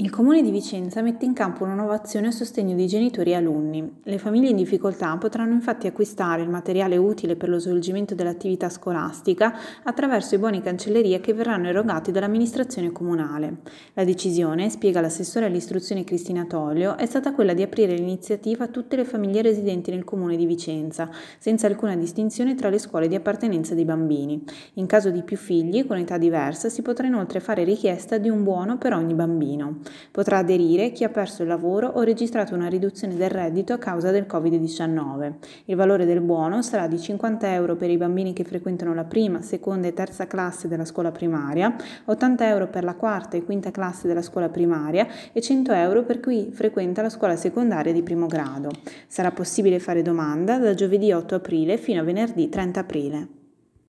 Il Comune di Vicenza mette in campo una nuova azione a sostegno di genitori e alunni. Le famiglie in difficoltà potranno infatti acquistare il materiale utile per lo svolgimento dell'attività scolastica attraverso i buoni cancelleria che verranno erogati dall'amministrazione comunale. La decisione, spiega l'assessore all'istruzione Cristina Tollio, è stata quella di aprire l'iniziativa a tutte le famiglie residenti nel Comune di Vicenza, senza alcuna distinzione tra le scuole di appartenenza dei bambini. In caso di più figli con età diversa si potrà inoltre fare richiesta di un buono per ogni bambino. Potrà aderire chi ha perso il lavoro o registrato una riduzione del reddito a causa del Covid-19. Il valore del buono sarà di 50 euro per i bambini che frequentano la prima, seconda e terza classe della scuola primaria, 80 euro per la quarta e quinta classe della scuola primaria e 100 euro per chi frequenta la scuola secondaria di primo grado. Sarà possibile fare domanda da giovedì 8 aprile fino a venerdì 30 aprile.